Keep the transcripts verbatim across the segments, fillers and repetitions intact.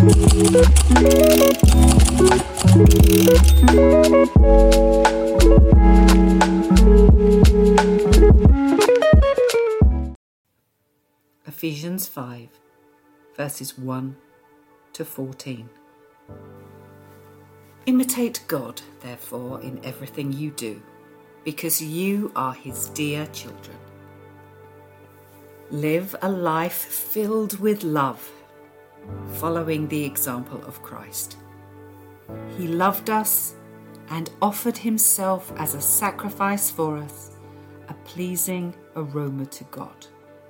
Ephesians five, verses one to fourteen. Imitate God, therefore, in everything you do, because you are his dear children. Live a life filled with love, following the example of Christ. He loved us and offered himself as a sacrifice for us, a pleasing aroma to God.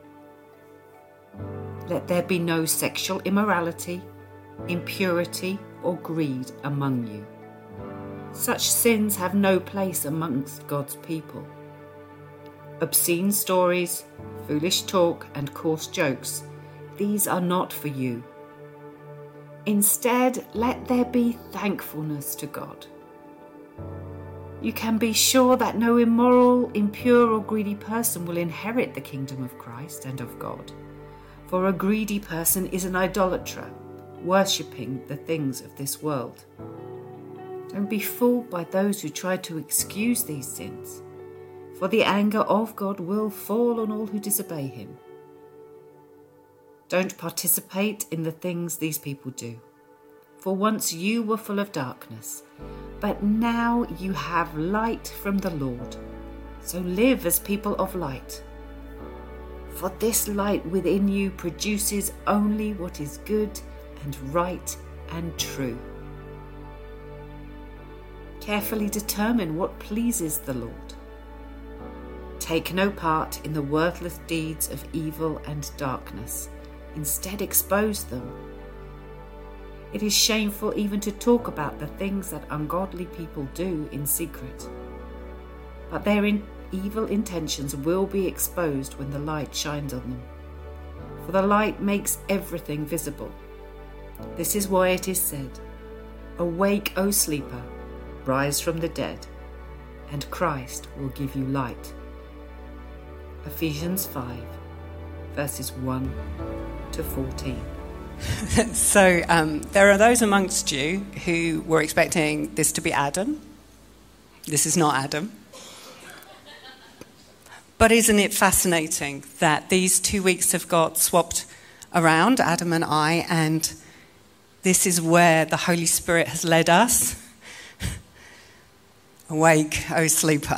Let there be no sexual immorality, impurity, or greed among you. Such sins have no place amongst God's people. Obscene stories, foolish talk, and coarse jokes, these are not for you. Instead, let there be thankfulness to God. You can be sure that no immoral, impure, or greedy person will inherit the kingdom of Christ and of God. For a greedy person is an idolater, worshipping the things of this world. Don't be fooled by those who try to excuse these sins, for the anger of God will fall on all who disobey him. Don't participate in the things these people do, for once you were full of darkness, but now you have light from the Lord. So live as people of light. For this light within you produces only what is good and right and true. Carefully determine what pleases the Lord. Take no part in the worthless deeds of evil and darkness. Instead, expose them. It is shameful even to talk about the things that ungodly people do in secret. But their in- evil intentions will be exposed when the light shines on them. For the light makes everything visible. This is why it is said, "Awake, O sleeper, rise from the dead, and Christ will give you light." Ephesians five, verses one to fourteen. So um, there are those amongst you who were expecting this to be Adam. This is not Adam. But isn't it fascinating that these two weeks have got swapped around, Adam and I, and this is where the Holy Spirit has led us. Awake, O sleeper.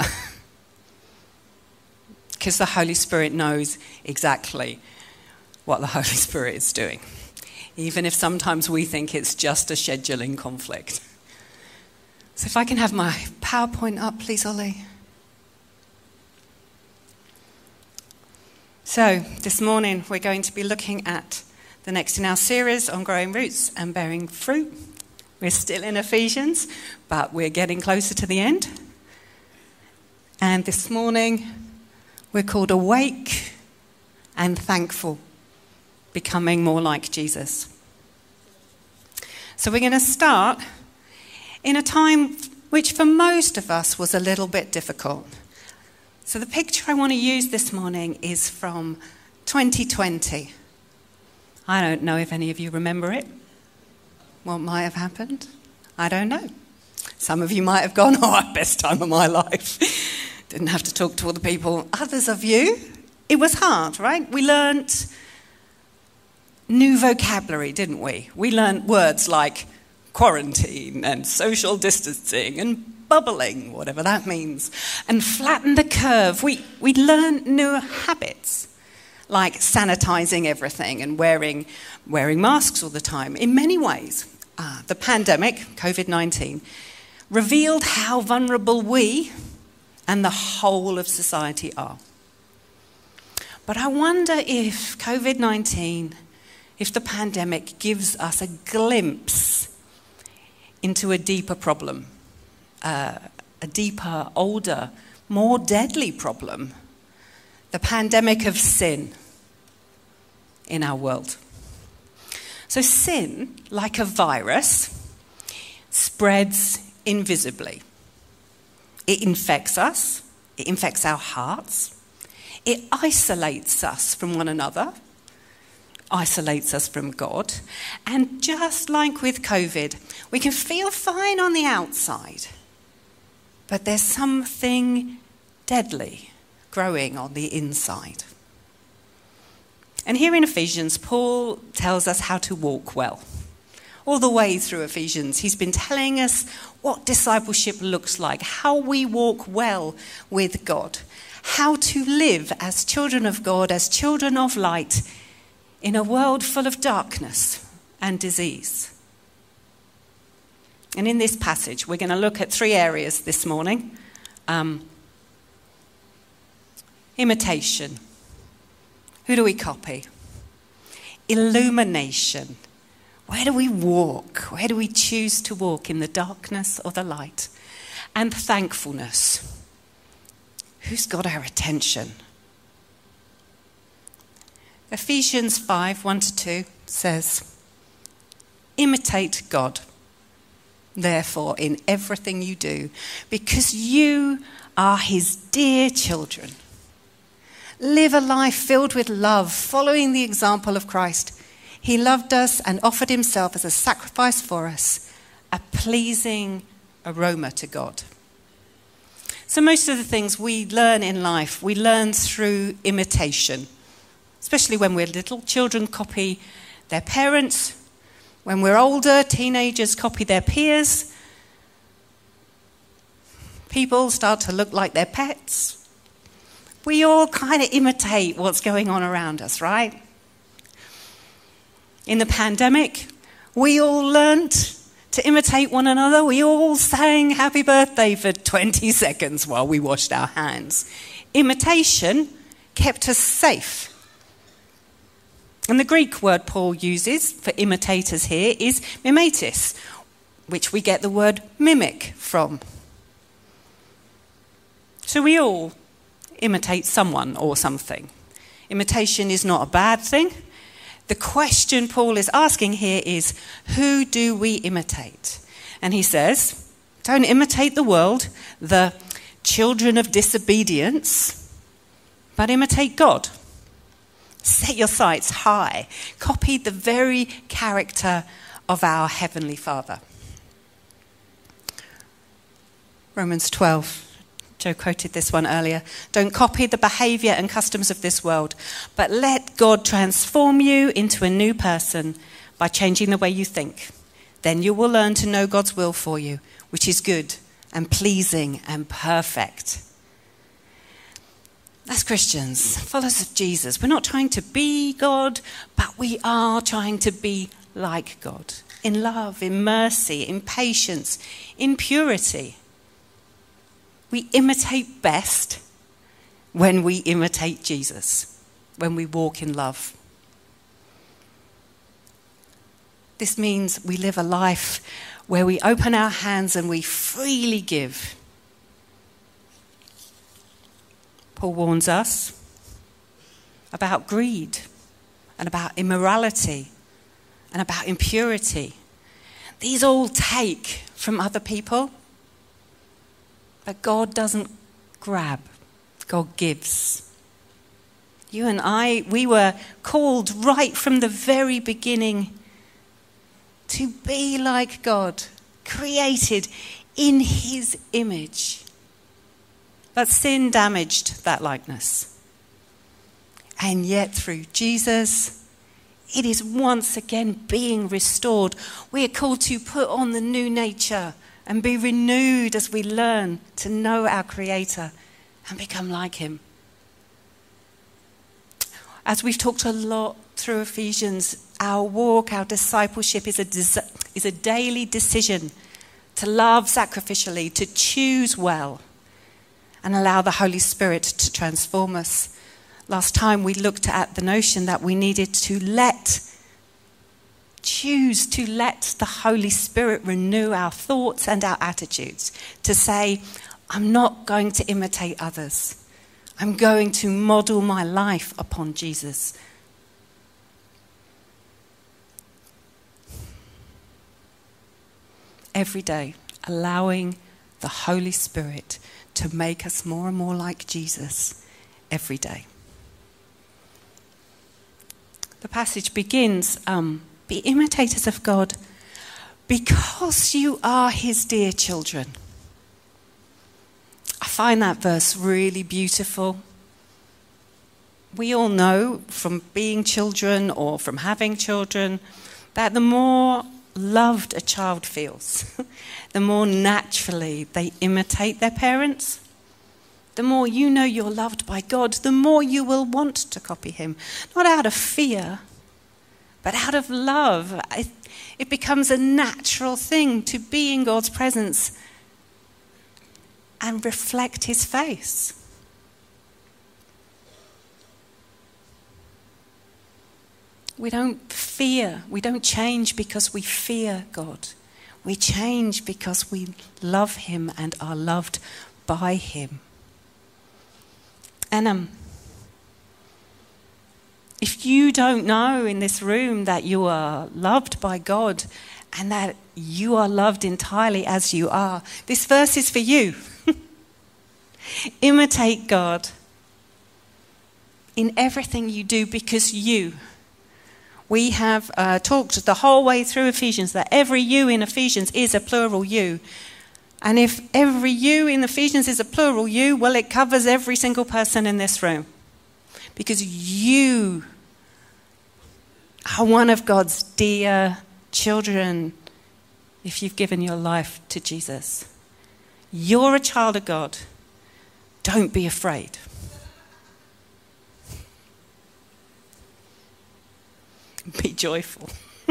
Because the Holy Spirit knows exactly what the Holy Spirit is doing, even if sometimes we think it's just a scheduling conflict. So if I can have my PowerPoint up, please, Ollie. So this morning we're going to be looking at the next in our series on growing roots and bearing fruit. We're still in Ephesians, but we're getting closer to the end. And this morning we're called Awake and Thankful, becoming more like Jesus. So we're going to start in a time which for most of us was a little bit difficult. So the picture I want to use this morning is from twenty twenty. I don't know if any of you remember it. What might have happened? I don't know. Some of you might have gone, oh, best time of my life. Didn't have to talk to all the people. Others of you, it was hard, right? We learnt new vocabulary, didn't we? We learnt words like quarantine and social distancing and bubbling, whatever that means, and flatten the curve. We we learned new habits, like sanitizing everything and wearing wearing masks all the time. In many ways, uh, the pandemic, covid nineteen, revealed how vulnerable we and the whole of society are. But I wonder if covid nineteen, if the pandemic gives us a glimpse into a deeper problem. Uh, a deeper, older, more deadly problem, the pandemic of sin in our world. So sin, like a virus, spreads invisibly. It infects us, it infects our hearts, it isolates us from one another, isolates us from God. And just like with COVID, we can feel fine on the outside, but there's something deadly growing on the inside. And here in Ephesians, Paul tells us how to walk well. All the way through Ephesians, he's been telling us what discipleship looks like, how we walk well with God, how to live as children of God, as children of light, in a world full of darkness and disease. And in this passage, we're going to look at three areas this morning. Um, imitation. Who do we copy? Illumination. Where do we walk? Where do we choose to walk, in the darkness or the light? And thankfulness. Who's got our attention? Ephesians five, one to two says, imitate God, therefore, in everything you do, because you are his dear children. Live a life filled with love, following the example of Christ. He loved us and offered himself as a sacrifice for us, a pleasing aroma to God. So most of the things we learn in life, we learn through imitation, especially when we're little. Children copy their parents. When we're older, teenagers copy their peers. People start to look like their pets. We all kind of imitate what's going on around us, right? In the pandemic, we all learnt to imitate one another. We all sang happy birthday for twenty seconds while we washed our hands. Imitation kept us safe. And the Greek word Paul uses for imitators here is mimetis, which we get the word mimic from. So we all imitate someone or something. Imitation is not a bad thing. The question Paul is asking here is, who do we imitate? And he says, don't imitate the world, the children of disobedience, but imitate God. Set your sights high. Copy the very character of our Heavenly Father. Romans twelve. Joe quoted this one earlier. Don't copy the behaviour and customs of this world, but let God transform you into a new person by changing the way you think. Then you will learn to know God's will for you, which is good and pleasing and perfect. As Christians, followers of Jesus, we're not trying to be God, but we are trying to be like God, in love, in mercy, in patience, in purity. We imitate best when we imitate Jesus, when we walk in love. This means we live a life where we open our hands and we freely give. Paul warns us about greed and about immorality and about impurity. These all take from other people. But God doesn't grab, God gives. You and I, we were called right from the very beginning to be like God, created in his image. But sin damaged that likeness. And yet through Jesus, it is once again being restored. We are called to put on the new nature and be renewed as we learn to know our Creator and become like him. As we've talked a lot through Ephesians, our walk, our discipleship is a, des- is a daily decision to love sacrificially, to choose well, and allow the Holy Spirit to transform us. Last time we looked at the notion that we needed to let Choose to let the Holy Spirit renew our thoughts and our attitudes. To say, I'm not going to imitate others. I'm going to model my life upon Jesus. Every day, allowing the Holy Spirit to make us more and more like Jesus every day. the passage begins, um, be imitators of God because you are his dear children. I find that verse really beautiful. We all know from being children or from having children that the more loved a child feels, the more naturally they imitate their parents. The more you know you're loved by God, the more you will want to copy him. Not out of fear, but out of love. It, it becomes a natural thing to be in God's presence and reflect his face. We don't fear, we don't change because we fear God. We change because we love him and are loved by him. And um, if you don't know in this room that you are loved by God and that you are loved entirely as you are, this verse is for you. Imitate God in everything you do because you. We have uh, talked the whole way through Ephesians that every you in Ephesians is a plural you. And if every you in Ephesians is a plural you, well, it covers every single person in this room. Because you are one of God's dear children if you've given your life to Jesus. You're a child of God. Don't be afraid. Be joyful.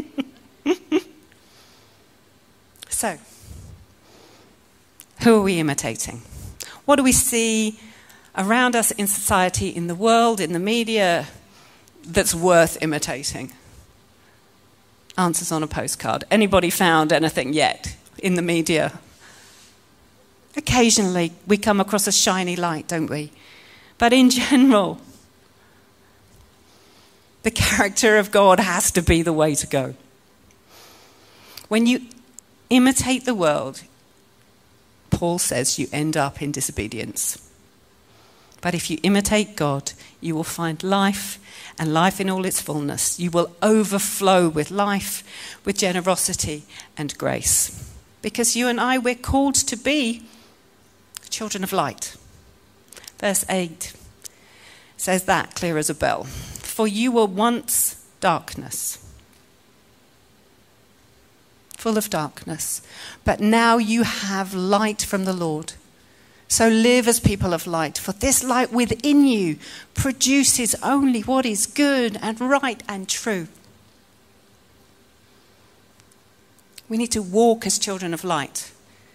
So, who are we imitating? What do we see around us in society, in the world, in the media, that's worth imitating? Answers on a postcard. Anybody found anything yet in the media? Occasionally we come across a shiny light, don't we? But in general, the character of God has to be the way to go. When you imitate the world, Paul says you end up in disobedience. But if you imitate God, you will find life, and life in all its fullness. You will overflow with life, with generosity and grace. Because you and I, we're called to be children of light. Verse eight says that clear as a bell. For you were once darkness, full of darkness, but now you have light from the Lord. So live as people of light, for this light within you produces only what is good and right and true. We need to walk as children of light.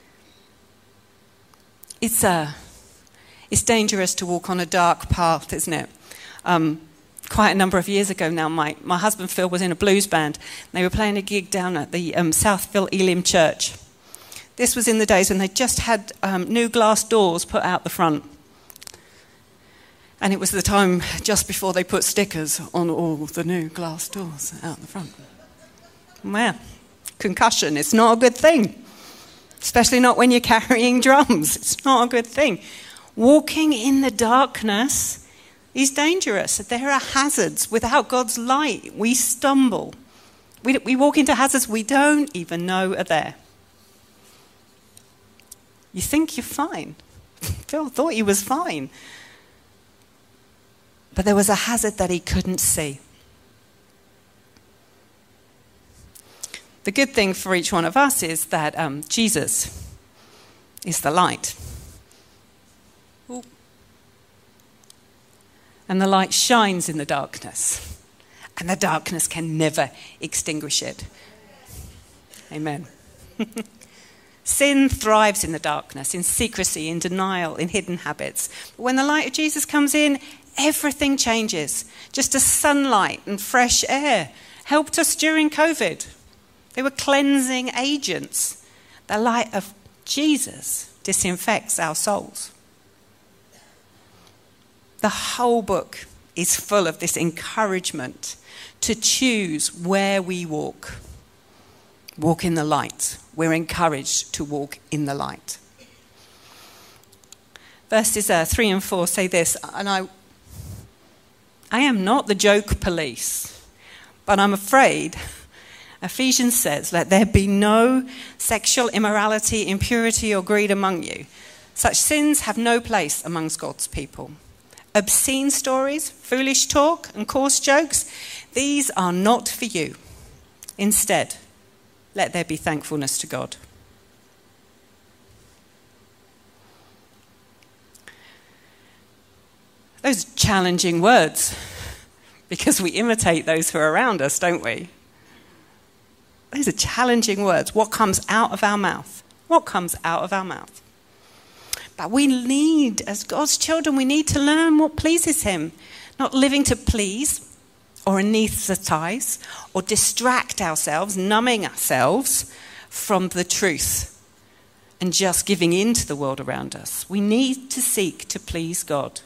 It's, uh, it's dangerous to walk on a dark path, isn't it? Um, Quite a number of years ago now, my, my husband Phil was in a blues band. They were playing a gig down at the um, Southville Elim Church. This was in the days when they just had um, new glass doors put out the front. And it was the time just before they put stickers on all the new glass doors out the front. Well, concussion, it's not a good thing. Especially not when you're carrying drums. It's not a good thing. Walking in the darkness is dangerous. There are hazards. Without God's light, we stumble. We, we walk into hazards we don't even know are there. You think you're fine. Phil thought he was fine. But there was a hazard that he couldn't see. The good thing for each one of us is that um, Jesus is the light. Ooh. And the light shines in the darkness. And the darkness can never extinguish it. Amen. Sin thrives in the darkness, in secrecy, in denial, in hidden habits. But when the light of Jesus comes in, everything changes. Just as sunlight and fresh air helped us during COVID. They were cleansing agents. The light of Jesus disinfects our souls. The whole book is full of this encouragement to choose where we walk. Walk in the light. We're encouraged to walk in the light. Verses uh, three and four say this, and I, I am not the joke police, But I'm afraid Ephesians says, let there be no sexual immorality, impurity, or greed among you. Such sins have no place amongst God's people. Obscene stories, foolish talk, and coarse jokes, these are not for you. Instead, let there be thankfulness to God. Those are challenging words, because we imitate those who are around us, don't we? Those are challenging words. What comes out of our mouth? What comes out of our mouth? But we need, as God's children, we need to learn what pleases him. Not living to please or anesthetize or distract ourselves, numbing ourselves from the truth and just giving in to the world around us. We need to seek to please God.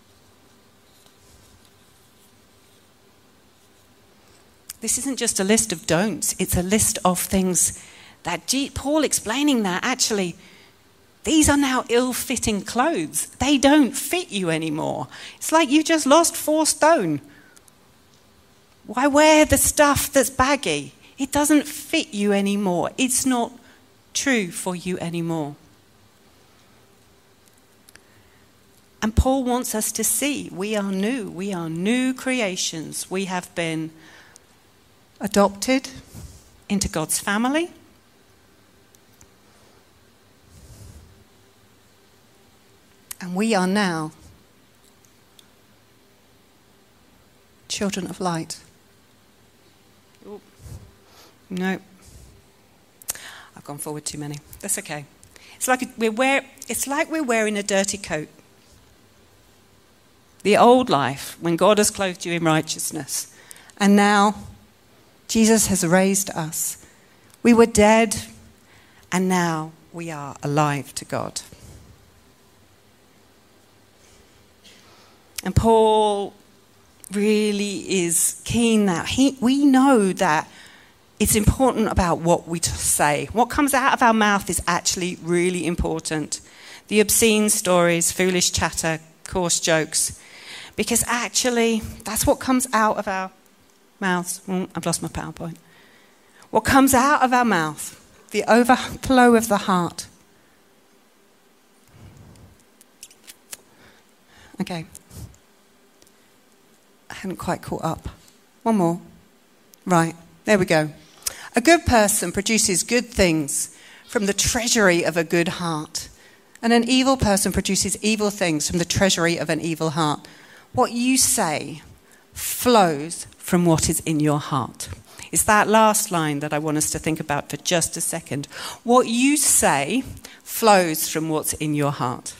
This isn't just a list of don'ts, it's a list of things that G- Paul explaining that actually, these are now ill-fitting clothes. They don't fit you anymore. It's like you just lost four stone. Why wear the stuff that's baggy? It doesn't fit you anymore. It's not true for you anymore. And Paul wants us to see we are new. We are new creations. We have been adopted into God's family. And we are now children of light. Ooh. No. I've gone forward too many. That's okay. It's like we're wear, it's like we're wearing a dirty coat. The old life, when God has clothed you in righteousness. And now Jesus has raised us. We were dead, and now we are alive to God. And Paul really is keen that he, we know that it's important about what we say. What comes out of our mouth is actually really important. The obscene stories, foolish chatter, coarse jokes. Because actually, that's what comes out of our mouths. Oh, I've lost my PowerPoint. What comes out of our mouth, the overflow of the heart. Okay. I hadn't quite caught up. One more. Right, there we go. A good person produces good things from the treasury of a good heart. And an evil person produces evil things from the treasury of an evil heart. What you say flows from what is in your heart. It's that last line that I want us to think about for just a second. What you say flows from what's in your heart.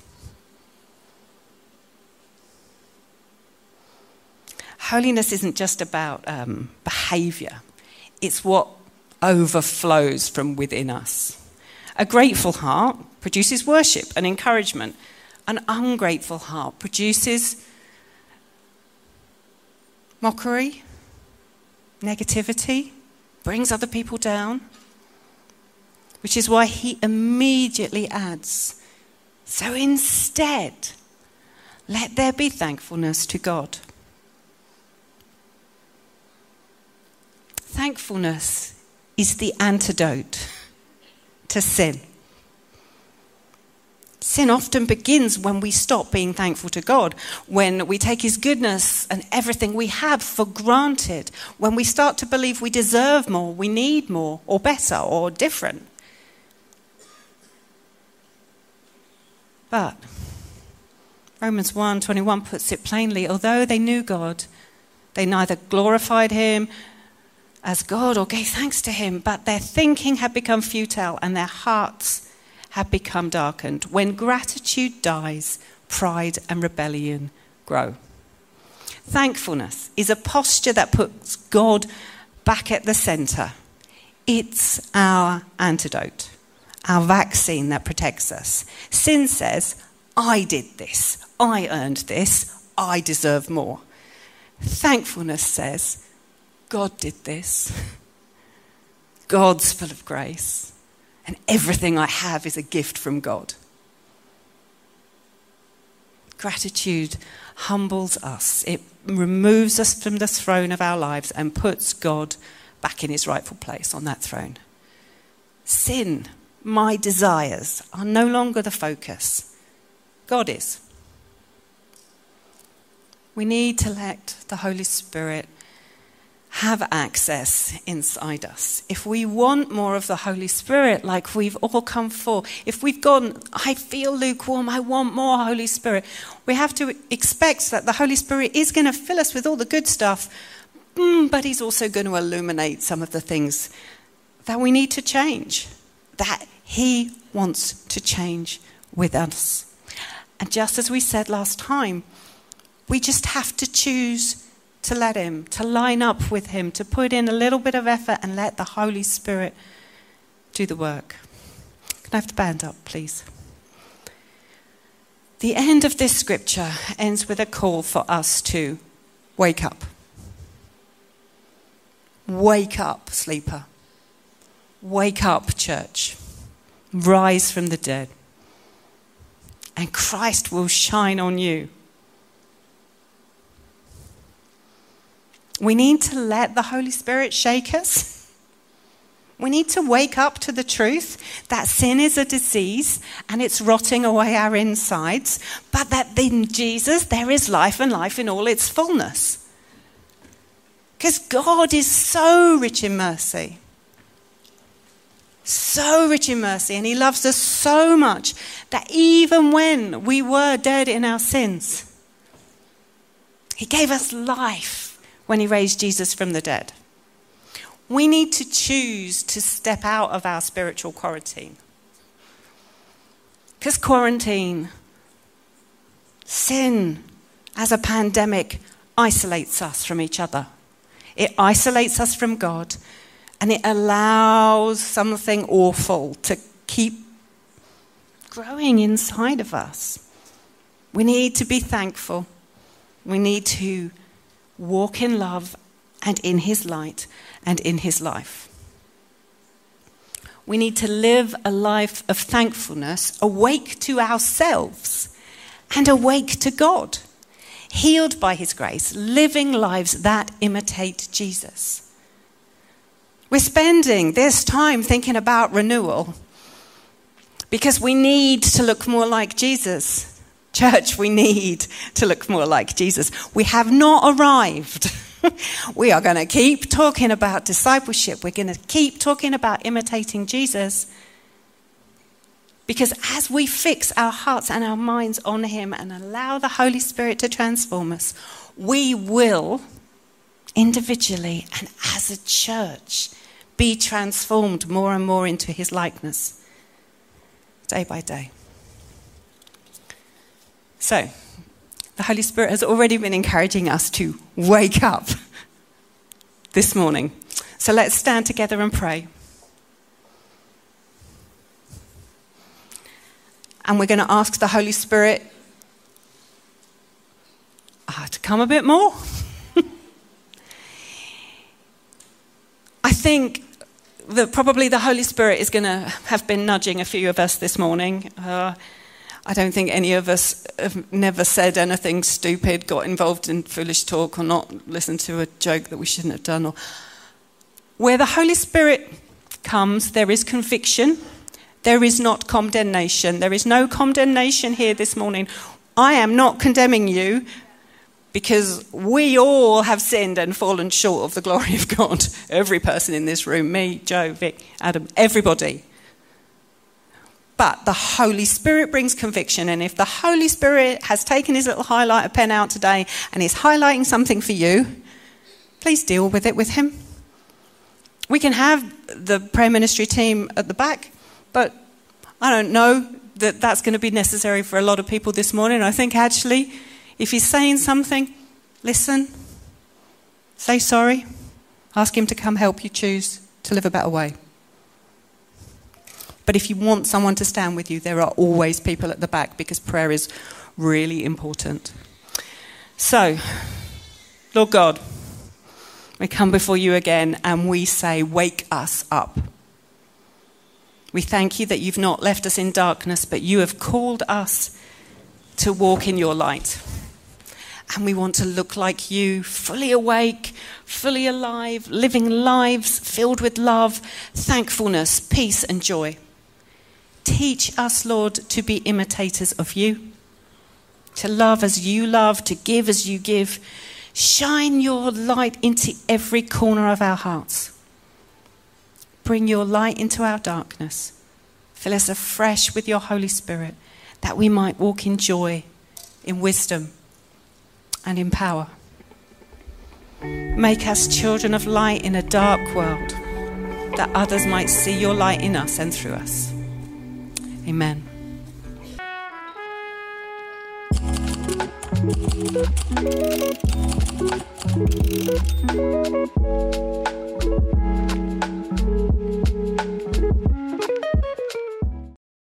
Holiness isn't just about um, behaviour. It's what overflows from within us. A grateful heart produces worship and encouragement. An ungrateful heart produces mockery, negativity, brings other people down, which is why he immediately adds, so instead, let there be thankfulness to God. Thankfulness is the antidote to sin. Sin often begins when we stop being thankful to God, when we take his goodness and everything we have for granted, when we start to believe we deserve more, we need more, or better, or different. But Romans one twenty-one puts it plainly, although they knew God, they neither glorified him as God or gave thanks to him, but their thinking had become futile and their hearts had become darkened. When gratitude dies, pride and rebellion grow. Thankfulness is a posture that puts God back at the centre. It's our antidote, our vaccine that protects us. Sin says, I did this, I earned this, I deserve more. Thankfulness says, God did this. God's full of grace. And everything I have is a gift from God. Gratitude humbles us. It removes us from the throne of our lives and puts God back in his rightful place on that throne. Sin, my desires, are no longer the focus. God is. We need to let the Holy Spirit have access inside us. If we want more of the Holy Spirit, like we've all come for, if we've gone, I feel lukewarm, I want more Holy Spirit, we have to expect that the Holy Spirit is going to fill us with all the good stuff, but he's also going to illuminate some of the things that we need to change, that he wants to change with us. And just as we said last time, we just have to choose to let him, to line up with him, to put in a little bit of effort and let the Holy Spirit do the work. Can I have the band up, please? The end of this scripture ends with a call for us to wake up. Wake up, sleeper. Wake up, church. Rise from the dead. And Christ will shine on you. We need to let the Holy Spirit shake us. We need to wake up to the truth that sin is a disease and it's rotting away our insides, but that in Jesus there is life and life in all its fullness. Because God is so rich in mercy. So rich in mercy, and he loves us so much that even when we were dead in our sins, he gave us life. When he raised Jesus from the dead. We need to choose to step out of our spiritual quarantine. Because quarantine, sin as a pandemic isolates us from each other. It isolates us from God, and it allows something awful to keep growing inside of us. We need to be thankful. We need to walk in love and in his light and in his life. We need to live a life of thankfulness, awake to ourselves and awake to God, healed by his grace, living lives that imitate Jesus. We're spending this time thinking about renewal because we need to look more like Jesus. Church, we need to look more like Jesus. We have not arrived. We are going to keep talking about discipleship. We're going to keep talking about imitating Jesus. Because as we fix our hearts and our minds on him and allow the Holy Spirit to transform us, we will individually and as a church be transformed more and more into his likeness day by day. So, the Holy Spirit has already been encouraging us to wake up this morning. So let's stand together and pray. And we're going to ask the Holy Spirit uh, to come a bit more. I think that probably the Holy Spirit is going to have been nudging a few of us this morning. Uh, I don't think any of us have never said anything stupid, got involved in foolish talk, or not listened to a joke that we shouldn't have done. Or where the Holy Spirit comes, there is conviction. There is not condemnation. There is no condemnation here this morning. I am not condemning you because we all have sinned and fallen short of the glory of God. Every person in this room, me, Joe, Vic, Adam, everybody. But the Holy Spirit brings conviction, and if the Holy Spirit has taken his little highlighter pen out today and is highlighting something for you, please deal with it with him. We can have the prayer ministry team at the back, but I don't know that that's going to be necessary for a lot of people this morning. I think actually, if he's saying something, listen, say sorry, ask him to come help you choose to live a better way. But if you want someone to stand with you, there are always people at the back because prayer is really important. So, Lord God, we come before you again and we say, wake us up. We thank you that you've not left us in darkness, but you have called us to walk in your light. And we want to look like you, fully awake, fully alive, living lives filled with love, thankfulness, peace and joy. Teach us, Lord, to be imitators of you, to love as you love, to give as you give. Shine your light into every corner of our hearts. Bring your light into our darkness. Fill us afresh with your Holy Spirit, that we might walk in joy, in wisdom, and in power. Make us children of light in a dark world, that others might see your light in us and through us. Amen. Thank you.